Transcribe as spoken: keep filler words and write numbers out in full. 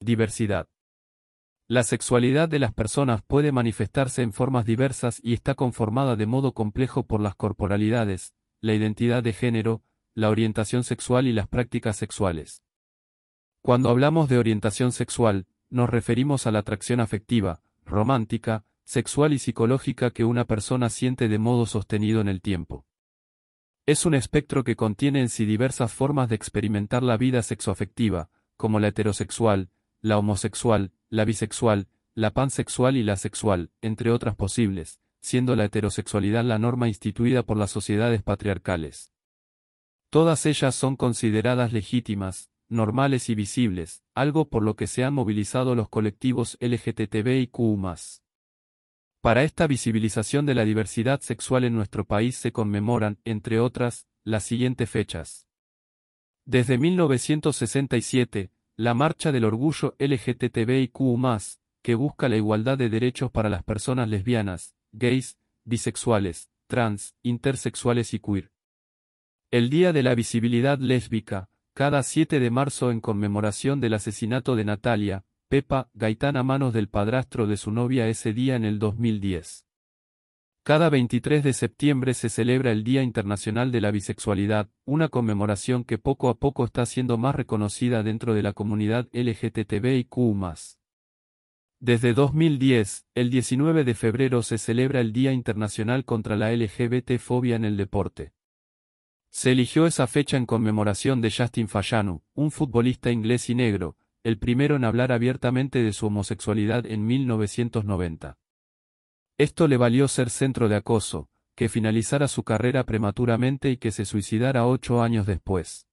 Diversidad. La sexualidad de las personas puede manifestarse en formas diversas y está conformada de modo complejo por las corporalidades, la identidad de género, la orientación sexual y las prácticas sexuales. Cuando hablamos de orientación sexual, nos referimos a la atracción afectiva, romántica, sexual y psicológica que una persona siente de modo sostenido en el tiempo. Es un espectro que contiene en sí diversas formas de experimentar la vida sexoafectiva, como la heterosexual, la homosexual, la bisexual, la pansexual y la sexual, entre otras posibles, siendo la heterosexualidad la norma instituida por las sociedades patriarcales. Todas ellas son consideradas legítimas, normales y visibles, algo por lo que se han movilizado los colectivos L G B T I Q más. Para esta visibilización de la diversidad sexual en nuestro país se conmemoran, entre otras, las siguientes fechas. Desde mil novecientos sesenta y siete, la Marcha del Orgullo L G B T I Q más, que busca la igualdad de derechos para las personas lesbianas, gays, bisexuales, trans, intersexuales y queer. El Día de la Visibilidad Lésbica, cada siete de marzo en conmemoración del asesinato de Natalia, Pepa, Gaitán a manos del padrastro de su novia ese día en el dos mil diez. Cada veintitrés de septiembre se celebra el Día Internacional de la Bisexualidad, una conmemoración que poco a poco está siendo más reconocida dentro de la comunidad L G B T I Q más. Desde dos mil diez, el diecinueve de febrero se celebra el Día Internacional contra la L G B T-fobia en el deporte. Se eligió esa fecha en conmemoración de Justin Fashanu, un futbolista inglés y negro, el primero en hablar abiertamente de su homosexualidad en mil novecientos noventa. Esto le valió ser centro de acoso, que finalizara su carrera prematuramente y que se suicidara ocho años después.